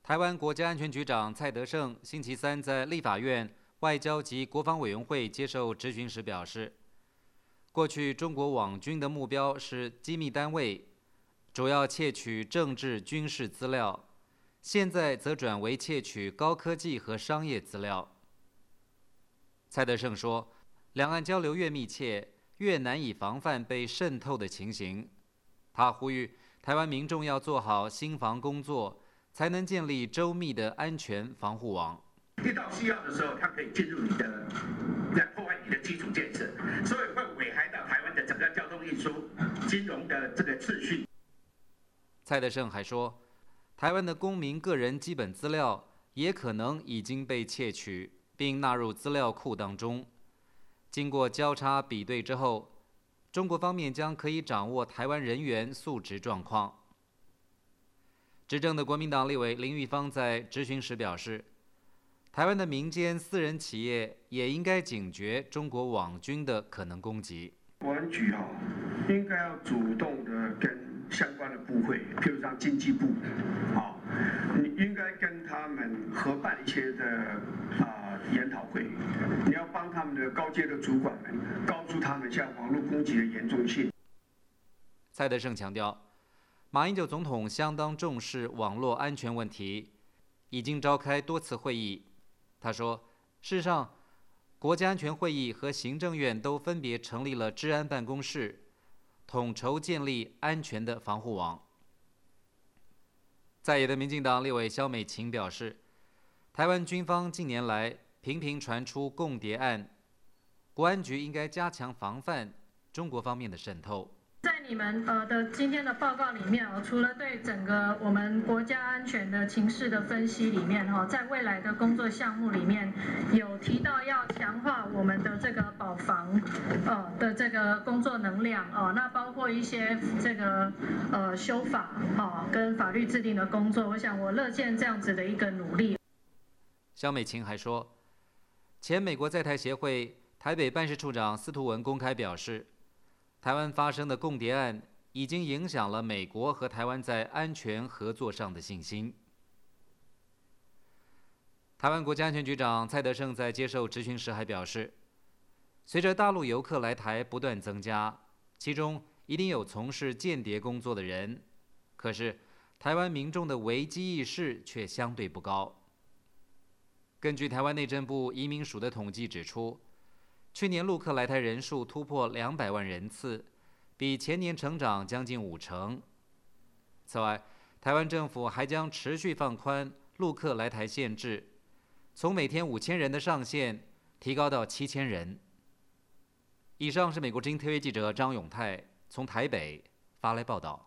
台湾国家安全局长蔡德胜星期三在立法院外交及国防委员会接受质询时表示，过去中国网军的目标是机密单位，主要窃取政治军事资料，现在则转为窃取高科技和商业资料。蔡德胜说，两岸交流越密切，越难以防范被渗透的情形。他呼吁台湾民众要做好心防工作，才能建立周密的安全防护网。 遇到需要的时候，它可以进入你的，来破坏你的基础建设，所以会危害到台湾的整个交通运输、金融的这个秩序。 蔡德胜还说，台湾的公民个人基本资料也可能已经被窃取，并纳入资料库当中。经过交叉比对之后，中国方面将可以掌握台湾人员素质状况。执政的国民党立委林玉芳在质询时表示，台湾的民间私人企业也应该警觉中国网军的可能攻击。 国安局应该要主动的跟相关的部会，譬如像经济部，你应该跟他们合办一些的研讨会，你要帮他们的高阶的主管们告诉他们像网络攻击的严重性。 蔡德胜强调，马英九总统相当重视网络安全问题，已经召开多次会议。他说，事实上，国家安全会议和行政院都分别成立了治安办公室，统筹建立安全的防护网。在野的民进党立委萧美琴表示，台湾军方近年来频频传出共谍案，国安局应该加强防范中国方面的渗透。 在你们的今天的报告里面除了对整个我们国家安全的情势的分析里面在未来的工作项目里面有提到要强化我们的这个保防的这个工作能量那包括一些这个修法跟法律制定的工作，我想我乐见这样子的一个努力。 萧美琴还说，前美国在台协会台北办事处长司徒文公开表示，台湾发生的共谍案已经影响了美国和台湾在安全合作上的信心。台湾国家安全局长蔡德胜在接受质询时还表示，随着大陆游客来台不断增加，其中一定有从事间谍工作的人，可是台湾民众的危机意识却相对不高。根据台湾内政部移民署的统计指出，去年陆客来台人数突破200万人次，比前年成长将近50%。此外，台湾政府还将持续放宽陆客来台限制，从每天5000人的上限提高到7000人。以上是美国之音特约记者张永泰从台北发来报道。